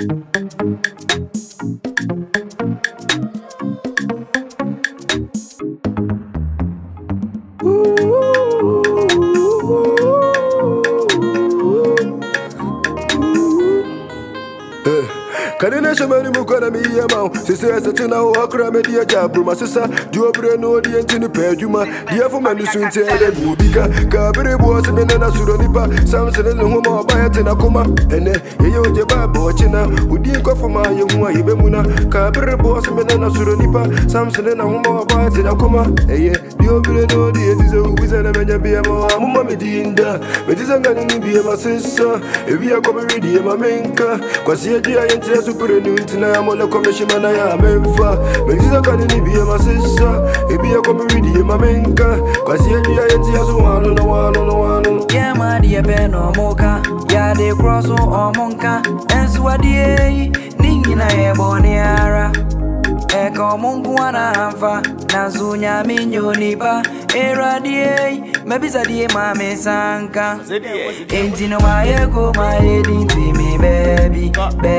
Kadene shamani mukwana miyama sisi setina wakra media jabru masisa diopre no di entini peduma dia fu manu sunte ele bubika kabere bo se benana suronipa samsene no homa obayete na kuma ene eyo je babo china udi ko fuma yemu ayibe muna kabere bo se benana suronipa samsene na homa obayete na kuma eye diopre no di entize ubizana menya biyama mumma medinda medizanga ni biyama sisa ebia ko be di mamenka kwasi edia yente Super Nuntina, I'm on a commission, and I am Memphis. Melissa can be my sister, it be a comedy, my menka. Cause here the identity has one. Yeah, my dear Ben or Mocha, yeah, they cross or Monka, and Swadi, Ningina Boniara. Eko Mungu anafa Nazunya minyonipa Eradie Mebisa die mame sanka Entino mayeko mayedinti mi baby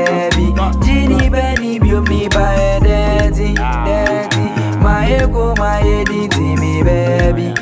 Jini beni biom ni ba edeti Mayeko mayedinti mi baby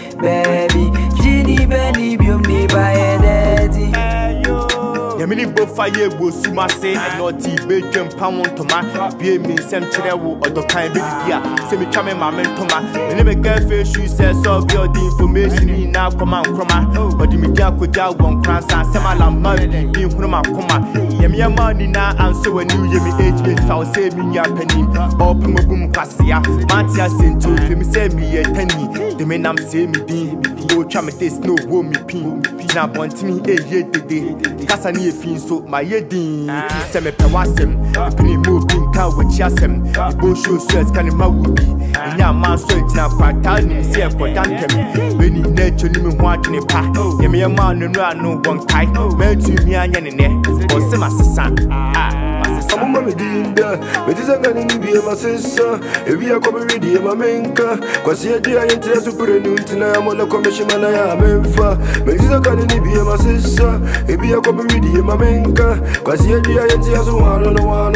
Jini beni biom ni ba edeti Yamini Bofaye will suma say and not be jump pound to my be me send trewo or the kind of dia. Semi chame my mentoma. And never get fish, she says so the information in now come out from my but the media could jaw one cross and Samala money being from my coma. Yamia money now and so when you yemi age I'll say me ya penny or boom cassia. Matia sent to him say me a penny. The men I'm saying me dean. Go chame this no woman pin. Now want me a year today. Casani fin so my yedin seme pewasem pini moving can with yasem the bosho sweat can mawubi nya man so tina kwata ni se for dantem when you nature ni me ho adwene pa ye me man no no won kai me tu mi anya ne ne o se masesa Mumma medinda medizanga ni biyama sisa ebia ko be di mamenka kwasi edia yente Super Nuntina, I'm on a commission, and I am Memphis. Medizanga ni biyama sisa ebia ko be di mamenka kwasi edia yente one.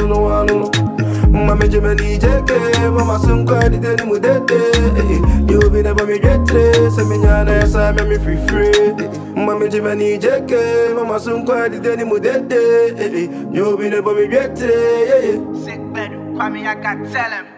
Mama Jemani Jeke, Mama Sunka, the Denny Mudete. You be never me get trace, and Miana, Sam, me free. Mama Jemani Jeke, Mama Sunka, the Denny Mudete. You be never me get trace. Sick bed, Kwame, I got tell him.